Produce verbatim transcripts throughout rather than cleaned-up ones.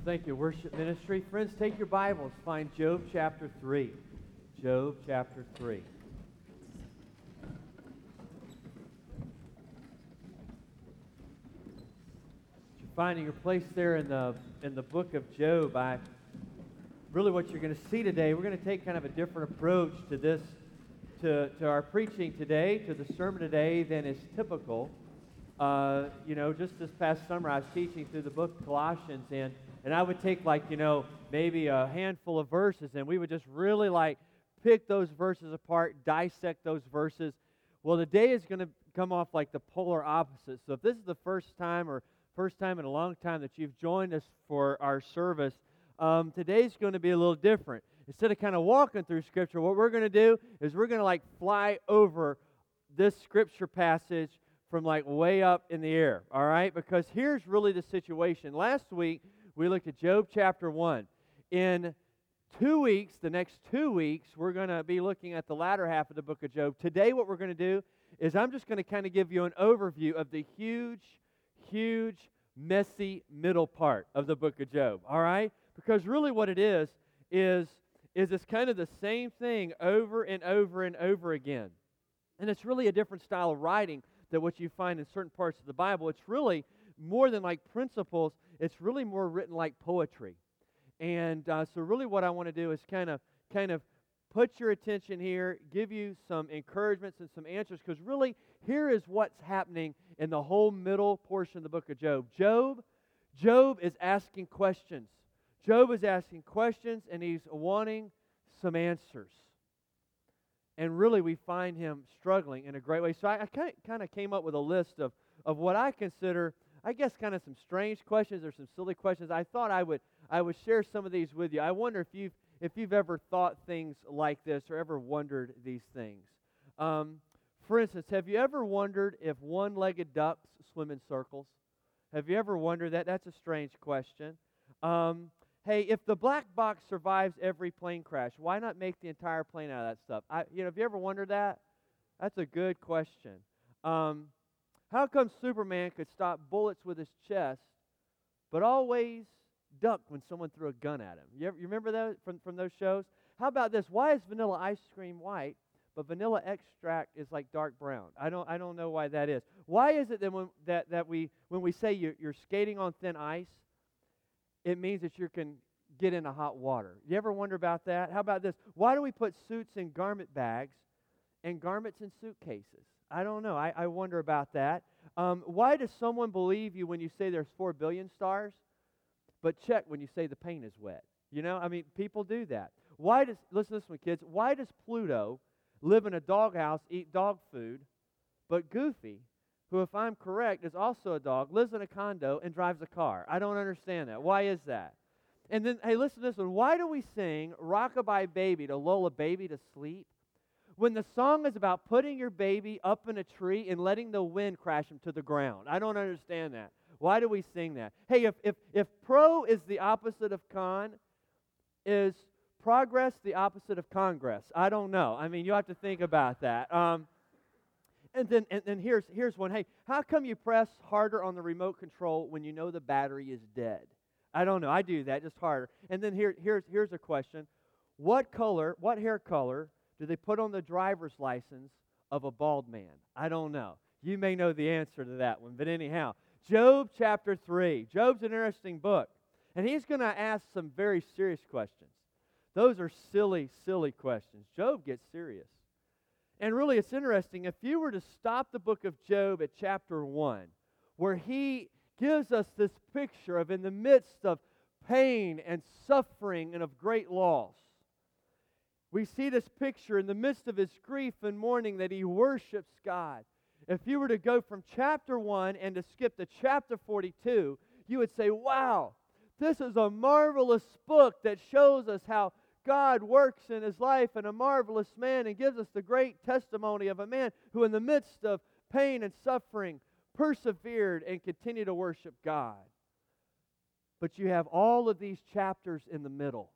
Thank you, worship ministry. Friends, take your Bibles, find Job chapter three. Job chapter three. You're finding your place there in the in the book of Job. I really what you're going to see today, we're going to take kind of a different approach to this, to, to our preaching today, to the sermon today than is typical. Uh, you know, just this past summer I was teaching through the book of Colossians, and And I would take like, you know, maybe a handful of verses, and we would just really like pick those verses apart, dissect those verses. Well, today is going to come off like the polar opposite. So if this is the first time or first time in a long time that you've joined us for our service, um, today's going to be a little different. Instead of kind of walking through Scripture, what we're going to do is we're going to like fly over this Scripture passage from like way up in the air, all right? Because here's really the situation. Last week, we looked at Job chapter one. In two weeks, the next two weeks, we're going to be looking at the latter half of the book of Job. Today, what we're going to do is I'm just going to kind of give you an overview of the huge, huge, messy middle part of the book of Job, all right? Because really what it is, is, is it's kind of the same thing over and over and over again. And it's really a different style of writing than what you find in certain parts of the Bible. It's really more than like principles, it's really more written like poetry. And uh, so really what I want to do is kind of kind of put your attention here, give you some encouragements and some answers, because really here is what's happening in the whole middle portion of the book of Job. Job, Job is asking questions. Job is asking questions, and he's wanting some answers. And really we find him struggling in a great way. So I, I kind of came up with a list of, of what I consider, I guess, kind of some strange questions or some silly questions. I thought I would I would share some of these with you. I wonder if you've if you've ever thought things like this or ever wondered these things. Um, for instance, have you ever wondered if one-legged ducks swim in circles? Have you ever wondered that? That's a strange question. Um, hey, if the black box survives every plane crash, why not make the entire plane out of that stuff? I, you know, have you ever wondered that? That's a good question. Um, How come Superman could stop bullets with his chest, but always duck when someone threw a gun at him? You, ever, you remember that from, from those shows? How about this? Why is vanilla ice cream white, but vanilla extract is like dark brown? I don't I don't know why that is. Why is it that when that, that we when we say you're, you're skating on thin ice, it means that you can get into hot water? You ever wonder about that? How about this? Why do we put suits in garment bags and garments in suitcases? I don't know. I, I wonder about that. Um, why does someone believe you when you say there's four billion stars, but check when you say the paint is wet? You know, I mean, people do that. Why does, listen to this one, kids, why does Pluto live in a doghouse, eat dog food, but Goofy, who, if I'm correct, is also a dog, lives in a condo and drives a car? I don't understand that. Why is that? And then, hey, listen to this one. Why do we sing Rockabye Baby to lull a baby to sleep, when the song is about putting your baby up in a tree and letting the wind crash him to the ground? I don't understand that. Why do we sing that? Hey, if if, if pro is the opposite of con, is progress the opposite of Congress? I don't know. I mean, you have to think about that. Um, and then and then here's here's one. Hey, how come you press harder on the remote control when you know the battery is dead? I don't know. I do that, just harder. And then here here's here's a question. What color, what hair color do they put on the driver's license of a bald man? I don't know. You may know the answer to that one. But anyhow, Job chapter three. Job's an interesting book. And he's going to ask some very serious questions. Those are silly, silly questions. Job gets serious. And really, it's interesting. If you were to stop the book of Job at chapter one, where he gives us this picture of in the midst of pain and suffering and of great loss, we see this picture in the midst of his grief and mourning that he worships God. If you were to go from chapter one and to skip to chapter forty-two, you would say, wow, this is a marvelous book that shows us how God works in his life and a marvelous man, and gives us the great testimony of a man who in the midst of pain and suffering persevered and continued to worship God. But you have all of these chapters in the middle.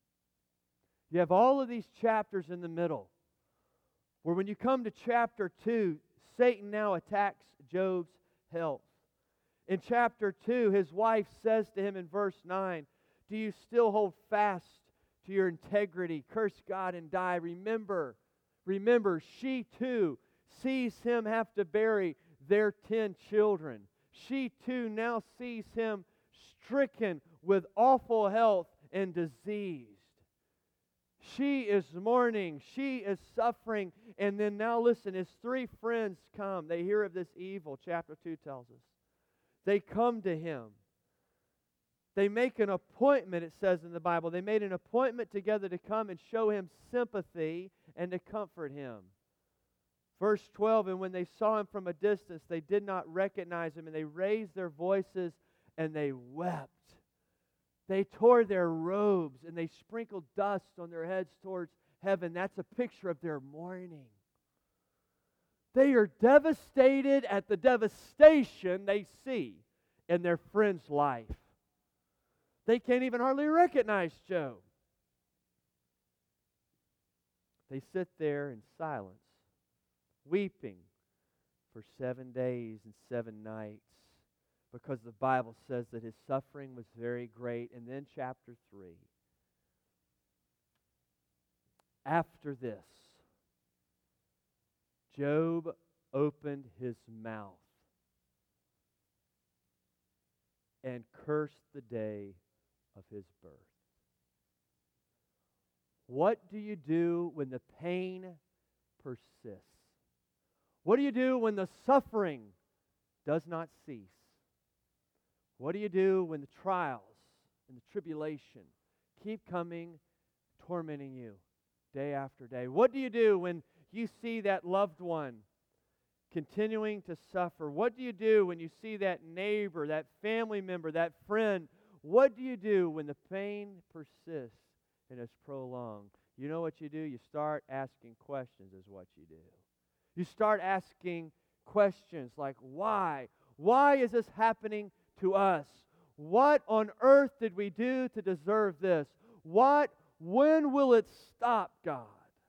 You have all of these chapters in the middle, where when you come to chapter two, Satan now attacks Job's health. In chapter two, his wife says to him in verse nine, Do you still hold fast to your integrity? Curse God and die. Remember, remember, she too sees him have to bury their ten children. She too now sees him stricken with awful health and diseased. She is mourning. She is suffering. And then now listen, his three friends come. They hear of this evil, chapter two tells us. They come to him. They make an appointment, it says in the Bible. They made an appointment together to come and show him sympathy and to comfort him. Verse twelve, and when they saw him from a distance, they did not recognize him, and they raised their voices and they wept. They tore their robes and they sprinkled dust on their heads towards heaven. That's a picture of their mourning. They are devastated at the devastation they see in their friend's life. They can't even hardly recognize Job. They sit there in silence, weeping for seven days and seven nights, because the Bible says that his suffering was very great. And then chapter three. After this, Job opened his mouth and cursed the day of his birth. What do you do when the pain persists? What do you do when the suffering does not cease? What do you do when the trials and the tribulation keep coming, tormenting you day after day? What do you do when you see that loved one continuing to suffer? What do you do when you see that neighbor, that family member, that friend? What do you do when the pain persists and is prolonged? You know what you do? You start asking questions is what you do. You start asking questions like, why? Why is this happening to us? What on earth did we do to deserve this? What, when will it stop, God?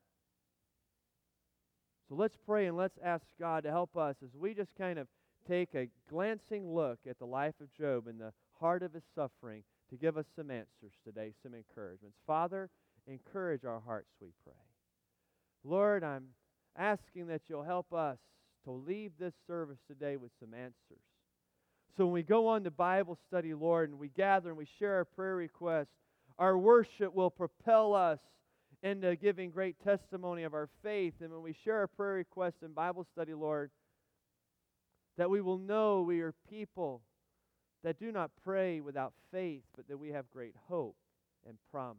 So let's pray and let's ask God to help us as we just kind of take a glancing look at the life of Job and the heart of his suffering to give us some answers today, some encouragements. Father, encourage our hearts, we pray. Lord, I'm asking that you'll help us to leave this service today with some answers. So when we go on to Bible study, Lord, and we gather and we share our prayer requests, our worship will propel us into giving great testimony of our faith. And when we share our prayer requests in Bible study, Lord, that we will know we are people that do not pray without faith, but that we have great hope and promise.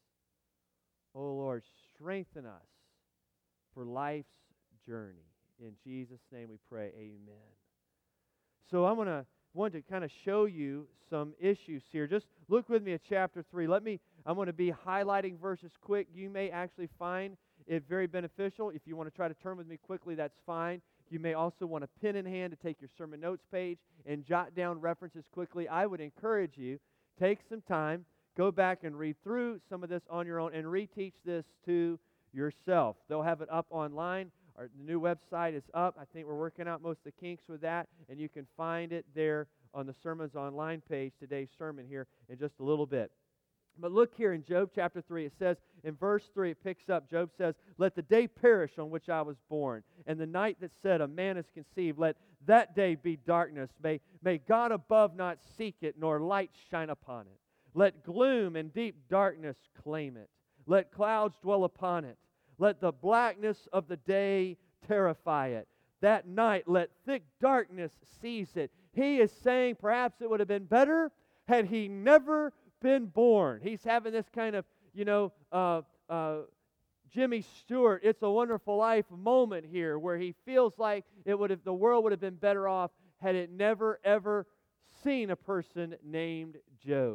Oh Lord, strengthen us for life's journey. In Jesus' name we pray, amen. So I'm going to want to kind of show you some issues here. Just look with me at chapter three. Let me, I'm going to be highlighting verses quick. You may actually find it very beneficial. If you want to try to turn with me quickly, that's fine. You may also want a pen in hand to take your sermon notes page and jot down references quickly. I would encourage you, take some time, go back and read through some of this on your own and reteach this to yourself. They'll have it up online. Our, the new website is up. I think we're working out most of the kinks with that, and you can find it there on the Sermons Online page, today's sermon here, in just a little bit. But look here in Job chapter three, it says, in verse three, it picks up, Job says, "Let the day perish on which I was born, and the night that said, a man is conceived, let that day be darkness. May, may God above not seek it, nor light shine upon it. Let gloom and deep darkness claim it. Let clouds dwell upon it. Let the blackness of the day terrify it. That night let thick darkness seize it." He is saying perhaps it would have been better had he never been born. He's having this kind of, you know, uh, uh, Jimmy Stewart, It's a Wonderful Life moment here, where he feels like it would have, the world would have been better off had it never, ever seen a person named Job.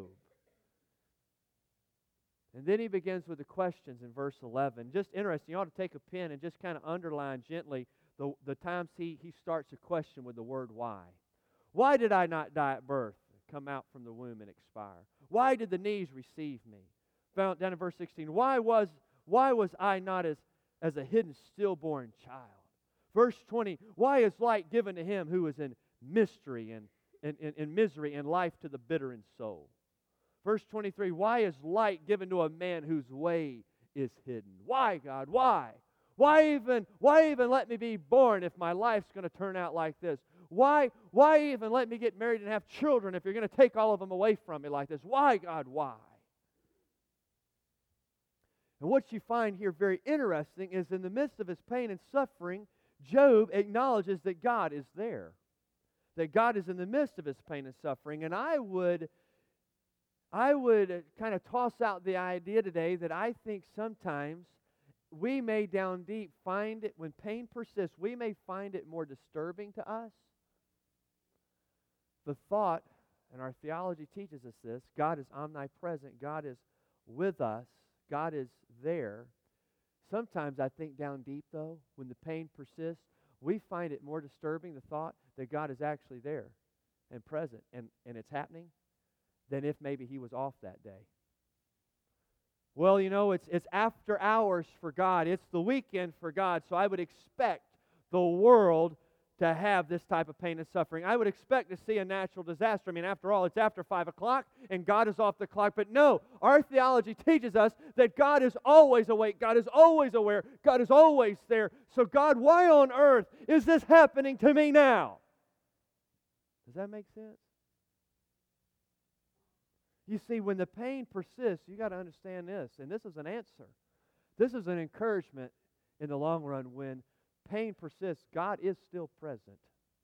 And then he begins with the questions in verse eleven. Just interesting. You ought to take a pen and just kind of underline gently the, the times he, he starts a question with the word why. Why did I not die at birth, come out from the womb and expire? Why did the knees receive me? Found down in verse sixteen. Why was why was I not as, as a hidden stillborn child? Verse twenty. Why is light given to him who is in mystery and in, in, in misery and life to the bitter in soul? Verse twenty-three, why is light given to a man whose way is hidden? Why, God? Why? Why even, why even let me be born if my life's going to turn out like this? Why, why even let me get married and have children if you're going to take all of them away from me like this? Why, God, why? And what you find here very interesting is in the midst of his pain and suffering, Job acknowledges that God is there, that God is in the midst of his pain and suffering. And I would, I would kind of toss out the idea today that I think sometimes we may down deep find it, when pain persists, we may find it more disturbing to us. The thought, and our theology teaches us this, God is omnipresent, God is with us, God is there. Sometimes I think down deep, though, when the pain persists, we find it more disturbing, the thought that God is actually there and present and, and it's happening, than if maybe He was off that day. Well, you know, it's, it's after hours for God. It's the weekend for God, so I would expect the world to have this type of pain and suffering. I would expect to see a natural disaster. I mean, after all, it's after five o'clock and God is off the clock. But no, our theology teaches us that God is always awake. God is always aware. God is always there. So God, why on earth is this happening to me now? Does that make sense? You see, when the pain persists, you got to understand this, and this is an answer. This is an encouragement in the long run. When pain persists, God is still present.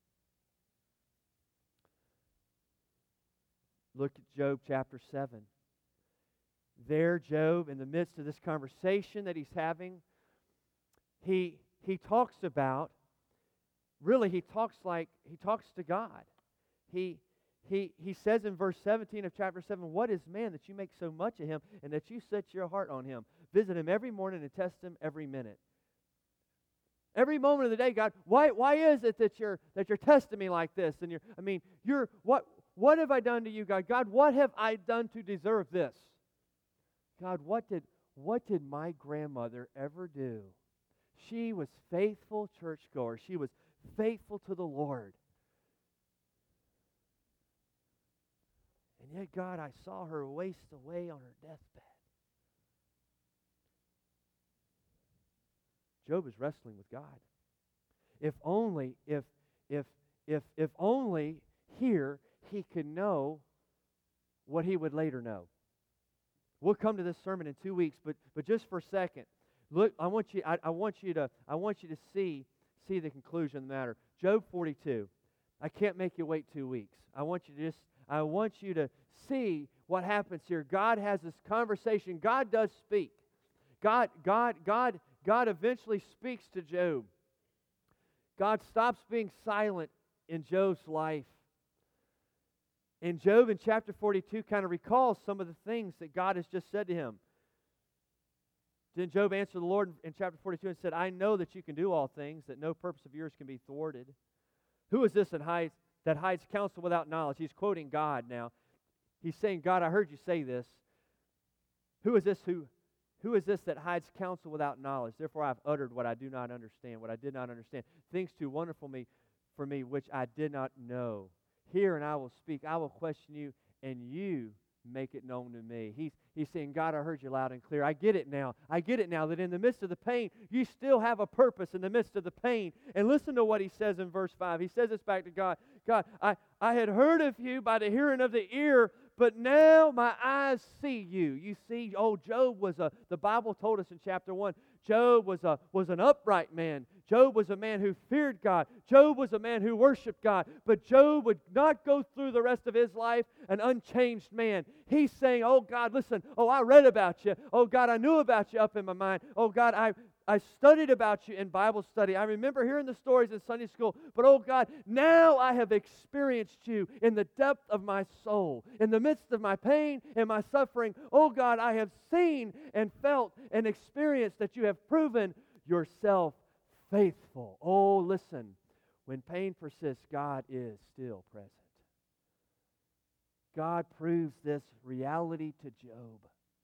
Look at Job chapter seven. There, Job, in the midst of this conversation that he's having, he he talks about, really he talks like, he talks to God. He He, he says in verse seventeen of chapter seven, what is man that you make so much of him and that you set your heart on him? Visit him every morning and test him every minute. Every moment of the day, God, why why is it that you're that you're testing me like this? And you're I mean, you're what what have I done to you, God? God, what have I done to deserve this? God, what did what did my grandmother ever do? She was faithful churchgoer. She was faithful to the Lord. And yet, God, I saw her waste away on her deathbed. Job is wrestling with God. If only, if, if, if, if only here he could know what he would later know. We'll come to this sermon in two weeks, but but just for a second, look. I want you. I, I want you to. I want you to see see the conclusion of the matter. Job forty-two. I can't make you wait two weeks. I want you to just. I want you to see what happens here. God has this conversation. God does speak. God, God, God, God eventually speaks to Job. God stops being silent in Job's life. And Job in chapter forty-two kind of recalls some of the things that God has just said to him. Then Job answered the Lord in chapter forty-two and said, I know that you can do all things, that no purpose of yours can be thwarted. Who is this that hides that hides counsel without knowledge? He's quoting God now. He's saying, God, I heard you say this. Who is this who, who is this that hides counsel without knowledge? Therefore I have uttered what I do not understand, what I did not understand. Things too wonderful me, for me, which I did not know. Hear and I will speak. I will question you, and you make it known to me. He's, he's saying, God, I heard you loud and clear. I get it now. I get it now that in the midst of the pain, you still have a purpose in the midst of the pain. And listen to what he says in verse five. He says this back to God. God, I, I had heard of you by the hearing of the ear, but now my eyes see you. You see, oh, Job was a, the Bible told us in chapter one, Job was a was an upright man. Job was a man who feared God. Job was a man who worshiped God. But Job would not go through the rest of his life an unchanged man. He's saying, oh God, listen, oh, I read about you. Oh God, I knew about you up in my mind. Oh God, I I studied about you in Bible study. I remember hearing the stories in Sunday school. But oh God, now I have experienced you in the depth of my soul. In the midst of my pain and my suffering, oh God, I have seen and felt and experienced that you have proven yourself faithful. Oh, listen, when pain persists, God is still present. God proves this reality to Job.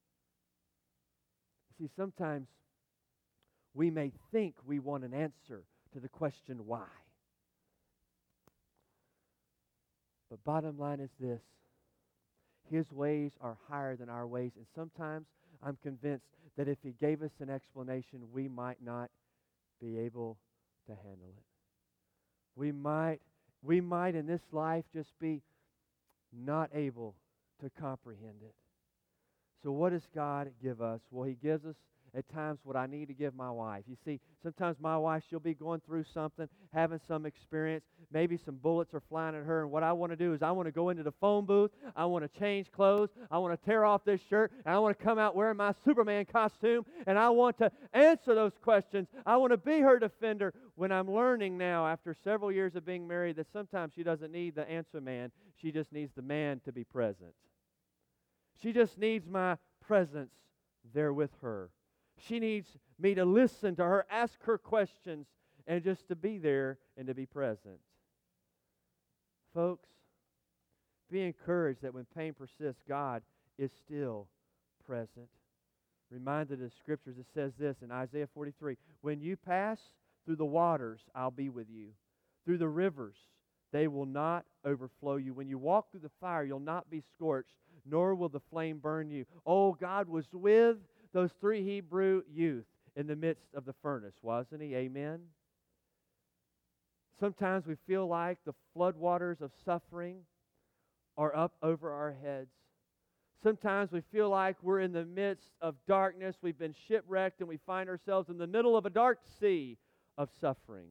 See, sometimes we may think we want an answer to the question why. But bottom line is this. His ways are higher than our ways. And sometimes I'm convinced that if He gave us an explanation, we might not be able to handle it. We might, we might in this life just be not able to comprehend it. So what does God give us? Well, He gives us at times what I need to give my wife. You see, sometimes my wife, she'll be going through something, having some experience. Maybe some bullets are flying at her, and what I want to do is I want to go into the phone booth, I want to change clothes, I want to tear off this shirt, and I want to come out wearing my Superman costume, and I want to answer those questions. I want to be her defender. When I'm learning now, after several years of being married, that sometimes she doesn't need the answer man, she just needs the man to be present. She just needs my presence there with her. She needs me to listen to her, ask her questions, and just to be there and to be present. Folks, be encouraged that when pain persists, God is still present. Reminded of Scriptures, it says this in Isaiah forty-three, when you pass through the waters, I'll be with you. Through the rivers, they will not overflow you. When you walk through the fire, you'll not be scorched, nor will the flame burn you. Oh, God was with those three Hebrew youth in the midst of the furnace, wasn't He? Amen? Sometimes we feel like the floodwaters of suffering are up over our heads. Sometimes we feel like we're in the midst of darkness. We've been shipwrecked and we find ourselves in the middle of a dark sea of suffering.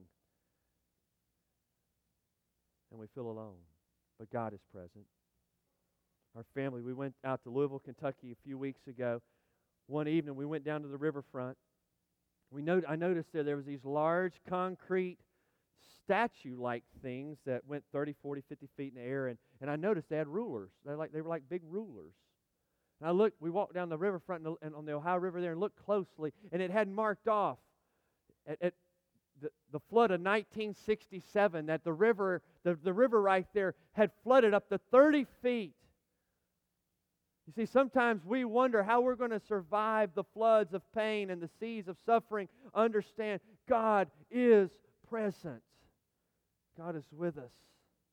And we feel alone. But God is present. Our family, we went out to Louisville, Kentucky a few weeks ago. One evening, we went down to the riverfront. We not- I noticed there there was these large concrete statue-like things that went thirty, forty, fifty feet in the air, and, and I noticed they had rulers. They like they were like big rulers. And I looked. We walked down the riverfront and, and on the Ohio River there and looked closely, and it had marked off at, at the, the flood of nineteen sixty-seven that the river, the, the river right there had flooded up to thirty feet. You see, sometimes we wonder how we're going to survive the floods of pain and the seas of suffering. Understand, God is present. God is with us.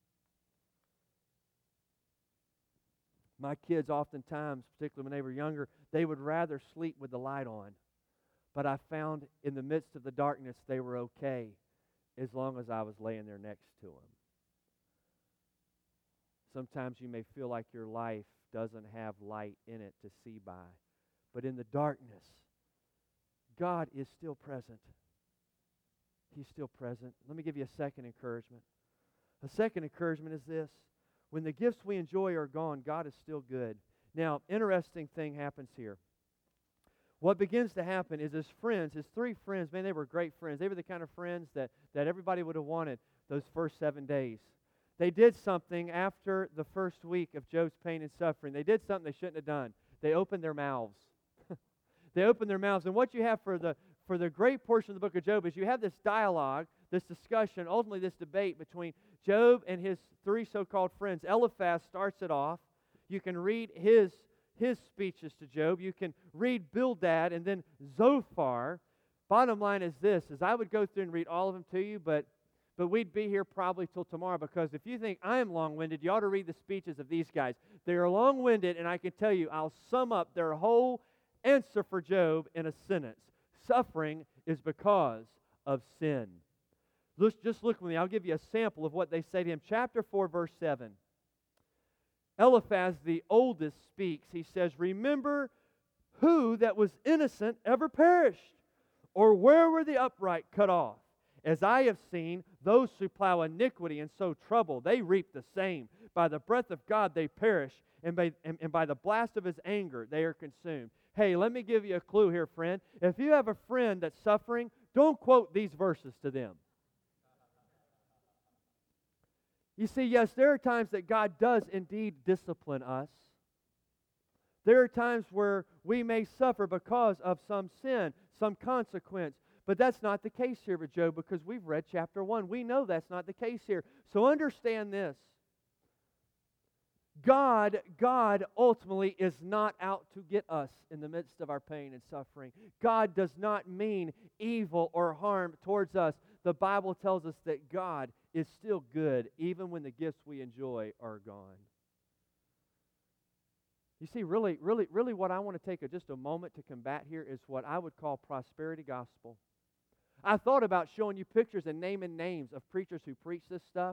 My kids oftentimes, particularly when they were younger, they would rather sleep with the light on. But I found in the midst of the darkness they were okay as long as I was laying there next to them. Sometimes you may feel like your life doesn't have light in it to see by. But in the darkness, God is still present. He's still present. Let me give you a second encouragement. A second encouragement is this. When the gifts we enjoy are gone, God is still good. Now, interesting thing happens here. What begins to happen is his friends, his three friends, man, they were great friends. They were the kind of friends that, that everybody would have wanted those first seven days. They did something after the first week of Job's pain and suffering. They did something they shouldn't have done. They opened their mouths. They opened their mouths. And what you have for the for the great portion of the book of Job is you have this dialogue, this discussion, ultimately this debate between Job and his three so-called friends. Eliphaz starts it off. You can read his, his speeches to Job. You can read Bildad and then Zophar. Bottom line is this, is I would go through and read all of them to you, but But we'd be here probably till tomorrow, because if you think I am long-winded, you ought to read the speeches of these guys. They are long-winded, and I can tell you, I'll sum up their whole answer for Job in a sentence. Suffering is because of sin. Let's just look with me. I'll give you a sample of what they say to him. Chapter four, verse seven. Eliphaz, the oldest, speaks. He says, "Remember who that was innocent ever perished, or where were the upright cut off? As I have seen, those who plow iniquity and sow trouble, they reap the same. By the breath of God they perish, and by, and, and by the blast of His anger they are consumed." Hey, let me give you a clue here, friend. If you have a friend that's suffering, don't quote these verses to them. You see, yes, there are times that God does indeed discipline us. There are times where we may suffer because of some sin, some consequence. But that's not the case here with Job, because we've read chapter one. We know that's not the case here. So understand this. God, God ultimately is not out to get us in the midst of our pain and suffering. God does not mean evil or harm towards us. The Bible tells us that God is still good, even when the gifts we enjoy are gone. You see, really, really, really what I want to take a, just a moment to combat here is what I would call prosperity gospel. I thought about showing you pictures and naming names of preachers who preach this stuff.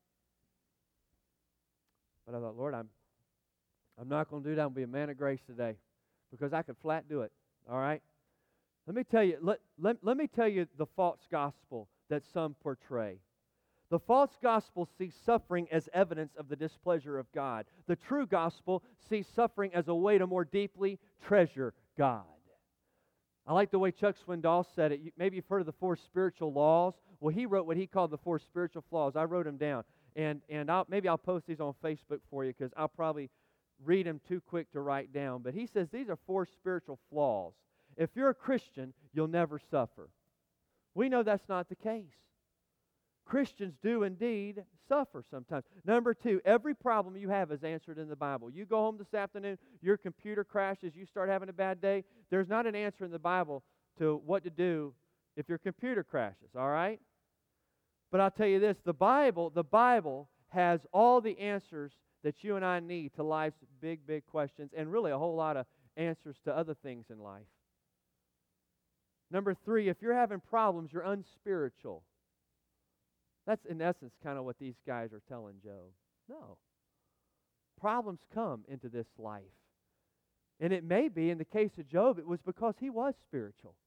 But I thought, Lord, I'm I'm not going to do that. I'm going to be a man of grace today because I could flat do it. All right? Let me tell you, let, let, let me tell you the false gospel that some portray. The false gospel sees suffering as evidence of the displeasure of God. The true gospel sees suffering as a way to more deeply treasure God. I like the way Chuck Swindoll said it. You, maybe you've heard of the four spiritual laws. Well, he wrote what he called the four spiritual flaws. I wrote them down. And, and I'll, maybe I'll post these on Facebook for you because I'll probably read them too quick to write down. But he says these are four spiritual flaws. If you're a Christian, you'll never suffer. We know that's not the case. Christians do indeed suffer sometimes. Number two, every problem you have is answered in the Bible. You go home this afternoon, your computer crashes, you start having a bad day. There's not an answer in the Bible to what to do if your computer crashes, all right? But I'll tell you this, the Bible, the Bible has all the answers that you and I need to life's big, big questions and really a whole lot of answers to other things in life. Number three, if you're having problems, you're unspiritual. That's in essence kind of what these guys are telling Job. No. Problems come into this life. And it may be, in the case of Job, it was because he was spiritual.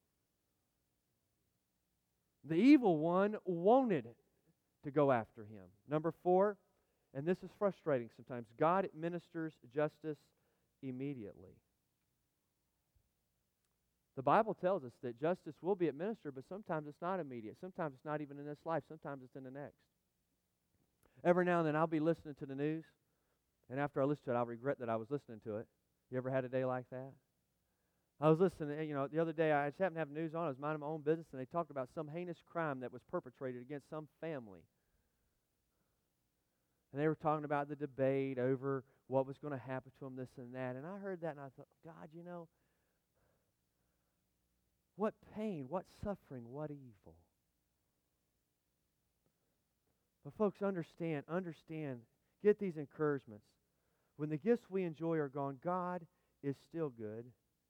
The evil one wanted to go after him. Number four, and this is frustrating sometimes, God administers justice immediately. The Bible tells us that justice will be administered, but sometimes it's not immediate. Sometimes it's not even in this life. Sometimes it's in the next. Every now and then I'll be listening to the news, and after I listen to it, I'll regret that I was listening to it. You ever had a day like that? I was listening, you know, the other day I just happened to have news on. I was minding my own business, and they talked about some heinous crime that was perpetrated against some family. And they were talking about the debate over what was going to happen to them, this and that. And I heard that, and I thought, God, you know, what pain, what suffering, what evil. But folks, understand, understand, get these encouragements. When the gifts we enjoy are gone, God is still good.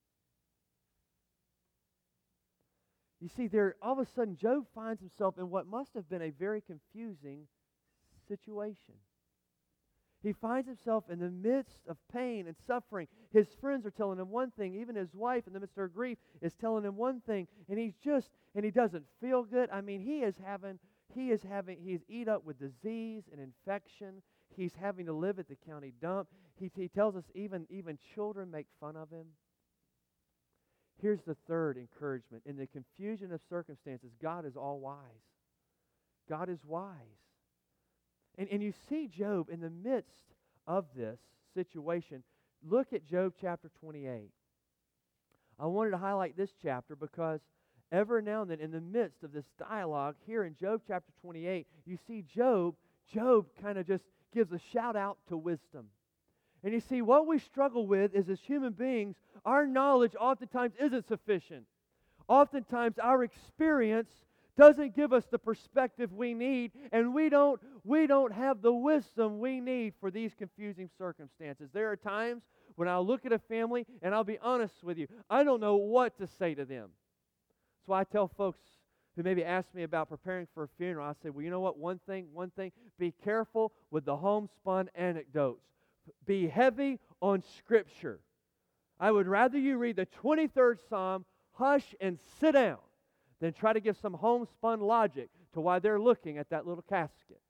You see, there all of a sudden Job finds himself in what must have been a very confusing situation. He finds himself in the midst of pain and suffering. His friends are telling him one thing. Even his wife, in the midst of her grief, is telling him one thing. And he's just, and he doesn't feel good. I mean, he is having, he is having, he's eat up with disease and infection. He's having to live at the county dump. He, he tells us even, even children make fun of him. Here's the third encouragement. In the confusion of circumstances, God is all wise. God is wise. And, and you see Job in the midst of this situation. Look at Job chapter twenty-eight. I wanted to highlight this chapter because every now and then in the midst of this dialogue here in Job chapter twenty-eight, you see Job, Job kind of just gives a shout out to wisdom. And you see, what we struggle with is as human beings, our knowledge oftentimes isn't sufficient. Oftentimes our experience doesn't give us the perspective we need, and we don't, we don't have the wisdom we need for these confusing circumstances. There are times when I'll look at a family, and I'll be honest with you, I don't know what to say to them. So I tell folks who maybe ask me about preparing for a funeral, I say, well, you know what, one thing, one thing, be careful with the homespun anecdotes. Be heavy on Scripture. I would rather you read the twenty-third Psalm, hush and sit down, than try to give some homespun logic to why they're looking at that little casket.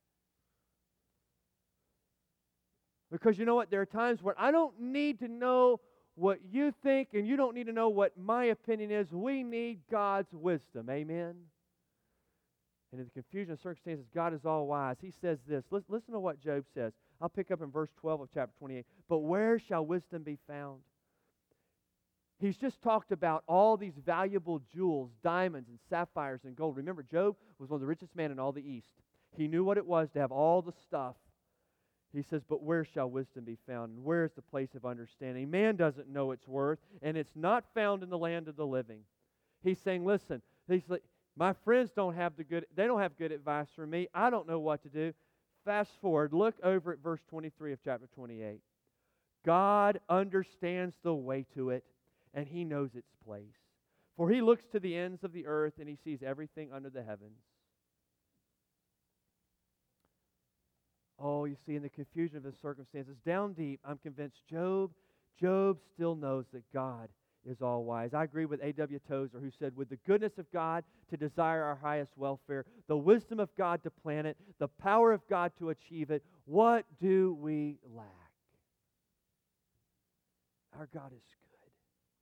Because you know what? There are times when I don't need to know what you think, and you don't need to know what my opinion is. We need God's wisdom. Amen? And in the confusion of circumstances, God is all wise. He says this. Listen to what Job says. I'll pick up in verse twelve of chapter twenty-eight. But where shall wisdom be found? He's just talked about all these valuable jewels, diamonds and sapphires and gold. Remember, Job was one of the richest men in all the East. He knew what it was to have all the stuff. He says, but where shall wisdom be found? And where is the place of understanding? Man doesn't know its worth, and it's not found in the land of the living. He's saying, listen, he's like, my friends don't have the good, they don't have good advice for me. I don't know what to do. Fast forward, look over at verse twenty-three of chapter twenty-eight. God understands the way to it, and He knows its place. For He looks to the ends of the earth, and He sees everything under the heavens. Oh, you see, in the confusion of his circumstances, down deep, I'm convinced Job, Job still knows that God is all wise. I agree with A W Tozer, who said, with the goodness of God to desire our highest welfare, the wisdom of God to plan it, the power of God to achieve it, what do we lack? Our God is good.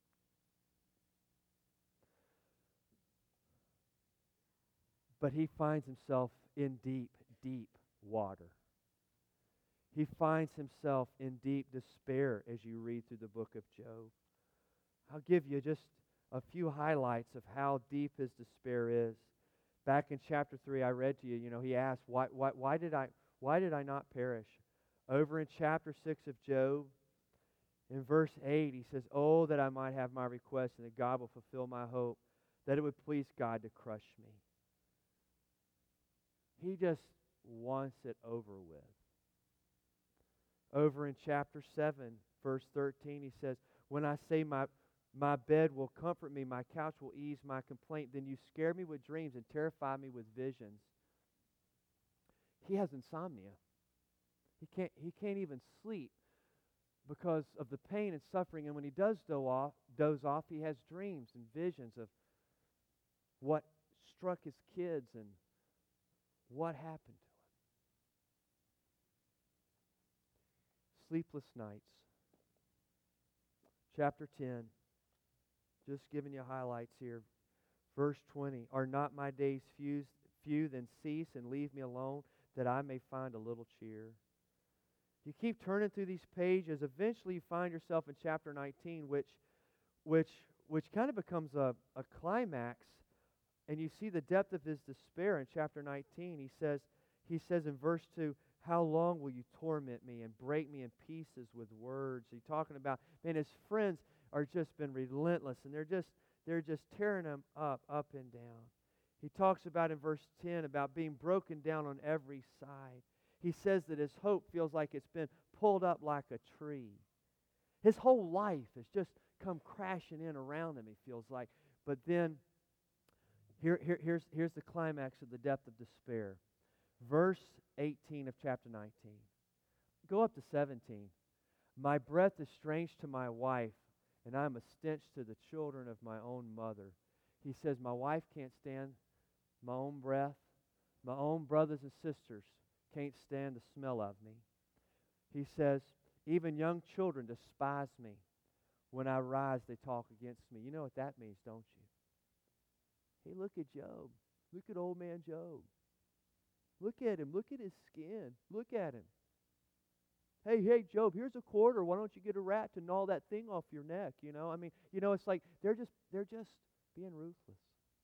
But he finds himself in deep, deep water. He finds himself in deep despair as you read through the book of Job. I'll give you just a few highlights of how deep his despair is. Back in chapter three, I read to you, you know, he asked, why, why, why, did I, why did I not perish? Over in chapter six of Job, in verse eight, he says, oh, that I might have my request and that God will fulfill my hope, that it would please God to crush me. He just wants it over with. Over in chapter seven, verse thirteen, he says, when I say my, my bed will comfort me, my couch will ease my complaint, then you scare me with dreams and terrify me with visions. He has insomnia. He can't, he can't even sleep because of the pain and suffering. And when he does doze off, doze off, he has dreams and visions of what struck his kids and what happened to him. Sleepless nights. Chapter ten. Just giving you highlights here. Verse twenty. Are not my days few, few, then cease and leave me alone, that I may find a little cheer. You keep turning through these pages, eventually you find yourself in chapter nineteen, which which which kind of becomes a, a climax, and you see the depth of his despair in chapter nineteen. He says, he says in verse two, how long will you torment me and break me in pieces with words? He's talking about, man, his friends are just been relentless, and they're just they're just tearing him up, up and down. He talks about in verse ten about being broken down on every side. He says that his hope feels like it's been pulled up like a tree. His whole life has just come crashing in around him, he feels like. But then, here, here, here's, here's the climax of the depth of despair. Verse eighteen of chapter nineteen. Go up to seventeen. My breath is strange to my wife, and I am a stench to the children of my own mother. He says, my wife can't stand my own breath. My own brothers and sisters can't stand the smell of me. He says, even young children despise me. When I rise, they talk against me. You know what that means, don't you? Hey, look at Job. Look at old man Job. Look at him. Look at his skin. Look at him. Hey, hey, Job, here's a quarter. Why don't you get a rat to gnaw that thing off your neck? You know, I mean, you know, it's like they're just they're just being ruthless.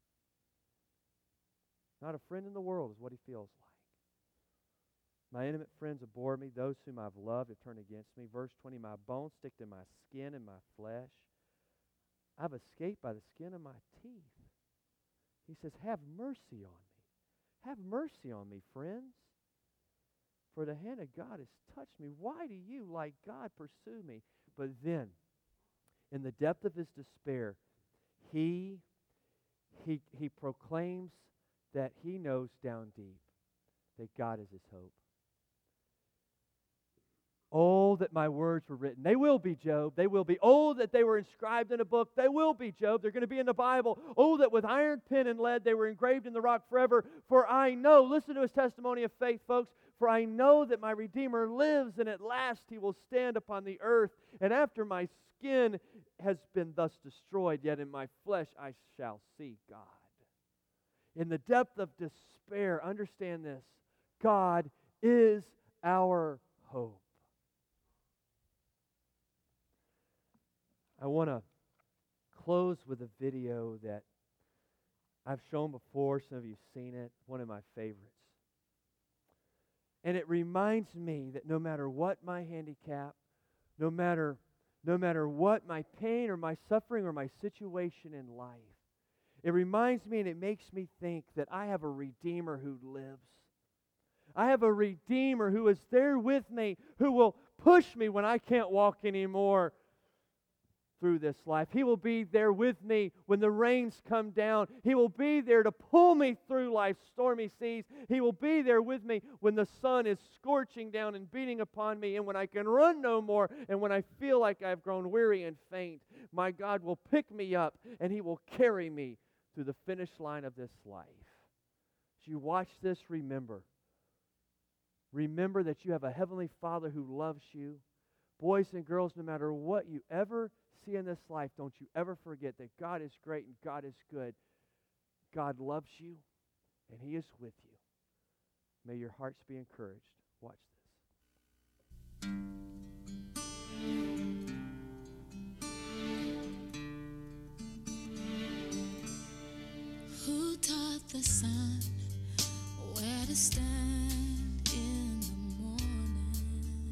Not a friend in the world is what he feels like. My intimate friends abhor me. Those whom I've loved have turned against me. Verse twenty, my bones stick to my skin and my flesh. I've escaped by the skin of my teeth. He says, have mercy on me. Have mercy on me, friends. For the hand of God has touched me. Why do you, like God, pursue me? But then, in the depth of his despair, he, he, he proclaims that he knows down deep that God is his hope. Oh, that my words were written. They will be, Job. They will be. Oh, that they were inscribed in a book. They will be, Job. They're going to be in the Bible. Oh, that with iron, pen, and lead they were engraved in the rock forever. For I know, listen to his testimony of faith, folks, for I know that my Redeemer lives, and at last he will stand upon the earth. And after my skin has been thus destroyed, yet in my flesh I shall see God. In the depth of despair, understand this, God is our hope. I want to close with a video that I've shown before. Some of you have seen it. One of my favorites. And it reminds me that no matter what my handicap, no matter, no matter what my pain or my suffering or my situation in life, it reminds me and it makes me think that I have a Redeemer who lives. I have a Redeemer who is there with me, who will push me when I can't walk anymore through this life. He will be there with me when the rains come down. He will be there to pull me through life's stormy seas. He will be there with me when the sun is scorching down and beating upon me, and when I can run no more, and when I feel like I've grown weary and faint. My God will pick me up, and He will carry me through the finish line of this life. As you watch this, remember. Remember that you have a Heavenly Father who loves you. Boys and girls, no matter what you ever see in this life, don't you ever forget that God is great and God is good. God loves you, and He is with you. May your hearts be encouraged. Watch this. Who taught the sun where to stand in the morning?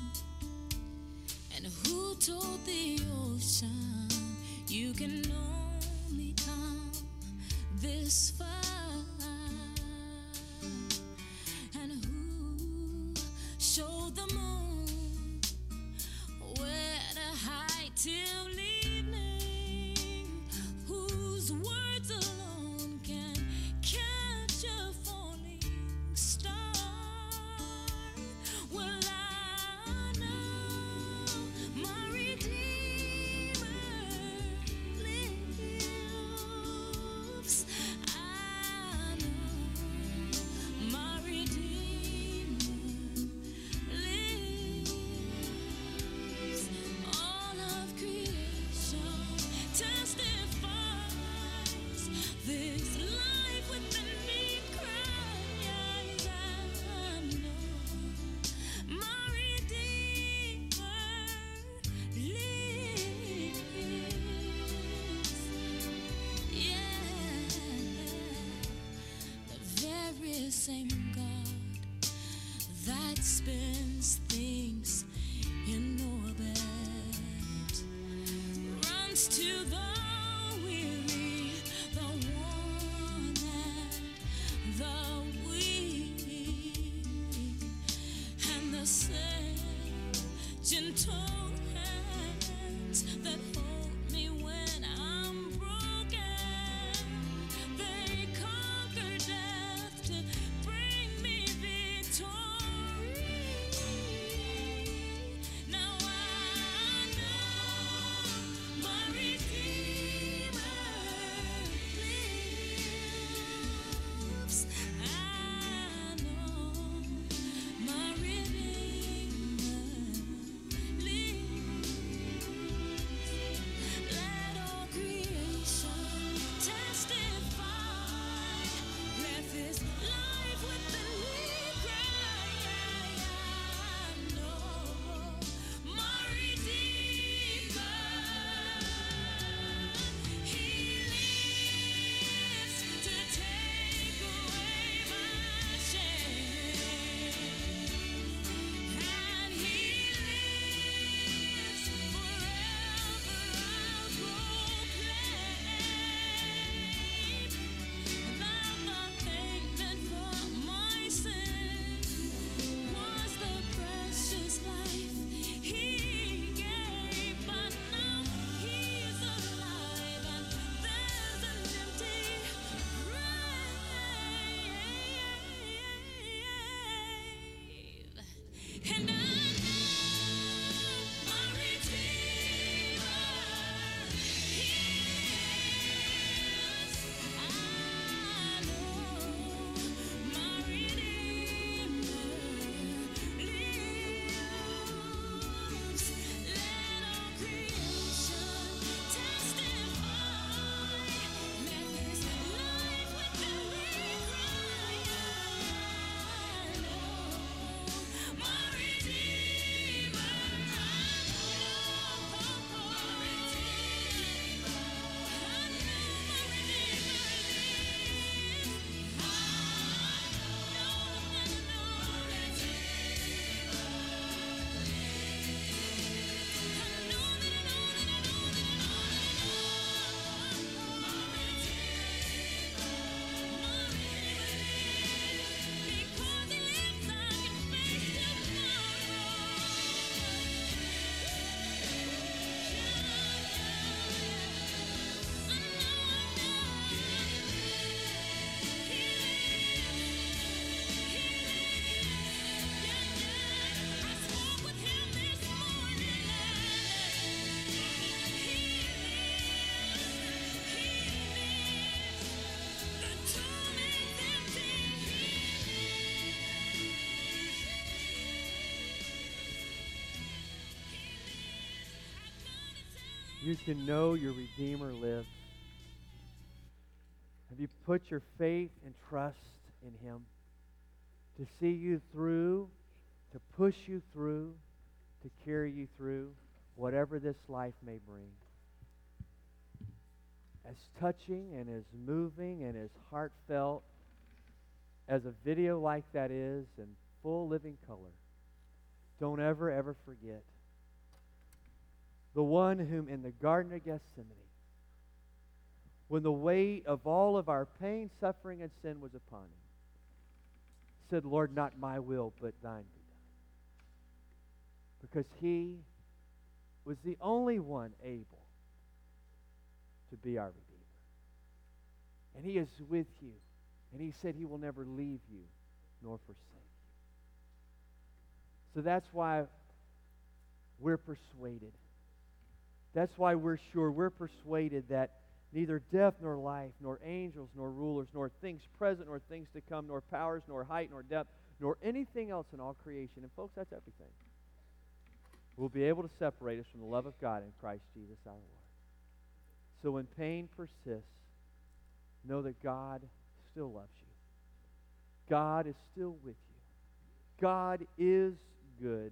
And who told the ocean you can only come this far? And who showed the moon where to hide till evening? Whose words alone can catch a falling star? Well, I know my Redeemer lives. I know my Redeemer lives. All of creation testifies this life within me cries. I know my Redeemer lives. Yeah, the very same God that spins things in orbit runs to the weary, the worn and the weak, and the same gentle hands that hold me when I'm broken. They conquer death to bring me victory. Now I know my Redeemer lives. I know my Redeemer lives. you can know your Redeemer lives? Have you put your faith and trust in Him to see you through, to push you through, to carry you through whatever this life may bring? As touching and as moving and as heartfelt as a video like that is in full living color, don't ever, ever forget the one whom in the Garden of Gethsemane, when the weight of all of our pain, suffering, and sin was upon Him, said, Lord, not my will, but thine be done. Because He was the only one able to be our Redeemer. And He is with you. And He said He will never leave you nor forsake you. So that's why we're persuaded. That's why we're sure. We're persuaded that neither death nor life, nor angels, nor rulers, nor things present, nor things to come, nor powers, nor height, nor depth, nor anything else in all creation. And folks, that's everything. Will be able to separate us from the love of God in Christ Jesus our Lord. So when pain persists, know that God still loves you. God is still with you. God is good.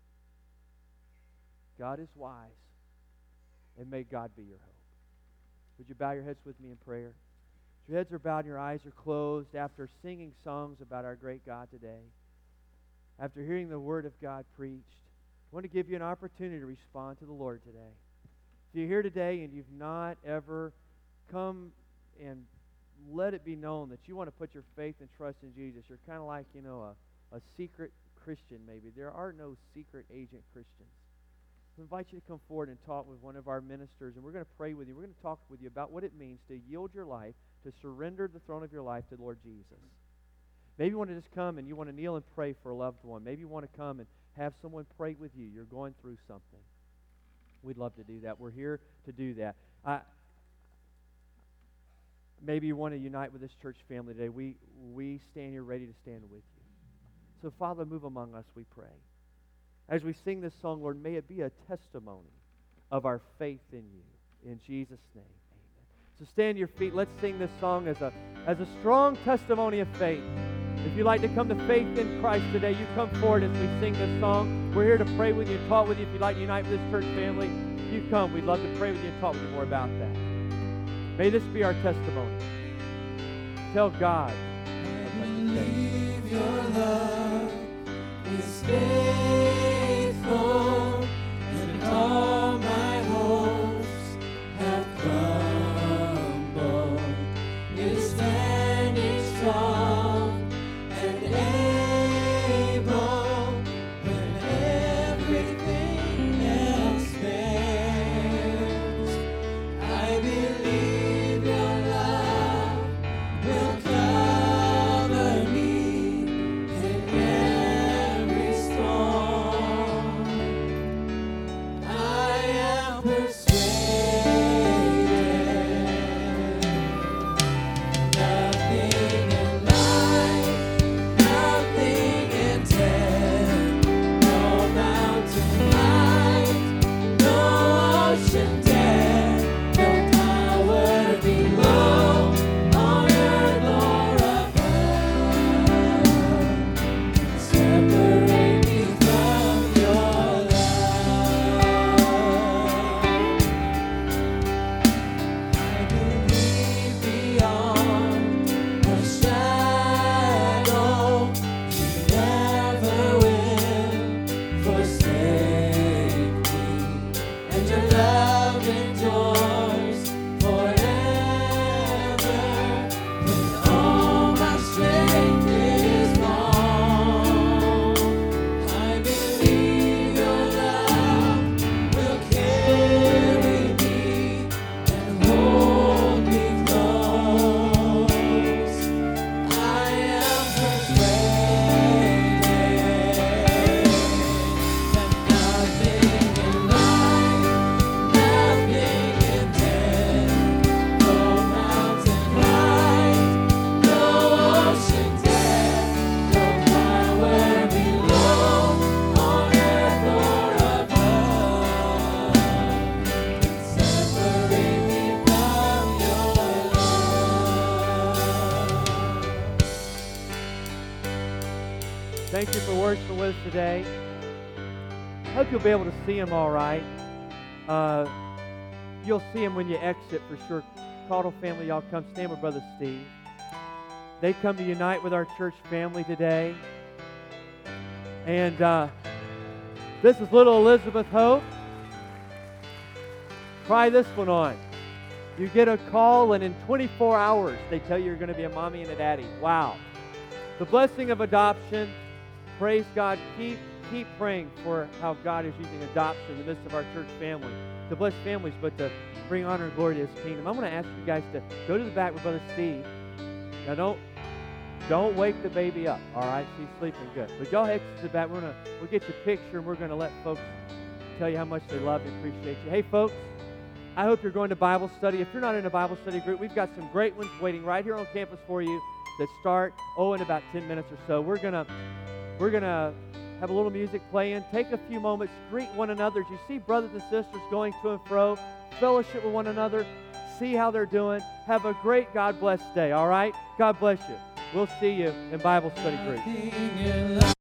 God is wise. And may God be your hope. Would you bow your heads with me in prayer? Your heads are bowed and your eyes are closed after singing songs about our great God today. After hearing the Word of God preached, I want to give you an opportunity to respond to the Lord today. If you're here today and you've not ever come and let it be known that you want to put your faith and trust in Jesus, you're kind of like, you know, a, a secret Christian maybe. There are no secret agent Christians. I invite you to come forward and talk with one of our ministers, and we're going to pray with you. We're going to talk with you about what it means to yield your life, to surrender the throne of your life to the Lord Jesus. Maybe you want to just come and you want to kneel and pray for a loved one. Maybe you want to come and have someone pray with you. You're going through something. We'd love to do that. We're here to do that. Uh, maybe you want to unite with this church family today. We, we stand here ready to stand with you. So, Father, move among us, we pray. As we sing this song, Lord, may it be a testimony of our faith in you. In Jesus' name, amen. So stand to your feet. Let's sing this song as a, as a strong testimony of faith. If you'd like to come to faith in Christ today, you come forward as we sing this song. We're here to pray with you and talk with you. If you'd like to unite with this church family, you come. We'd love to pray with you and talk with you more about that. May this be our testimony. Tell God. I believe your love is faithful, and all my hopes have crumbled. It is standing strong and able when everything else fails. I believe your love will cover me in every storm. Thank you for worshiping with us today. I hope you'll be able to see him all right. Uh, you'll see him when you exit for sure. Caudle family, y'all come stand with Brother Steve. They come to unite with our church family today. And uh, this is little Elizabeth Hope. Try this one on. You get a call, and in twenty-four hours, they tell you you're going to be a mommy and a daddy. Wow. The blessing of adoption. Praise God. Keep, keep praying for how God is using adoption in the midst of our church family to bless families, but to bring honor and glory to His kingdom. I'm going to ask you guys to go to the back with Brother Steve. Now, don't don't wake the baby up, all right? She's sleeping good. But y'all head to the back. We're gonna we'll get your picture, and we're going to let folks tell you how much they love and appreciate you. Hey, folks, I hope you're going to Bible study. If you're not in a Bible study group, we've got some great ones waiting right here on campus for you that start, oh, in about ten minutes or so. We're going to we're gonna have a little music playing. Take a few moments, greet one another. As you see brothers and sisters going to and fro, fellowship with one another, see how they're doing. Have a great God bless day, all right? God bless you. We'll see you in Bible study group.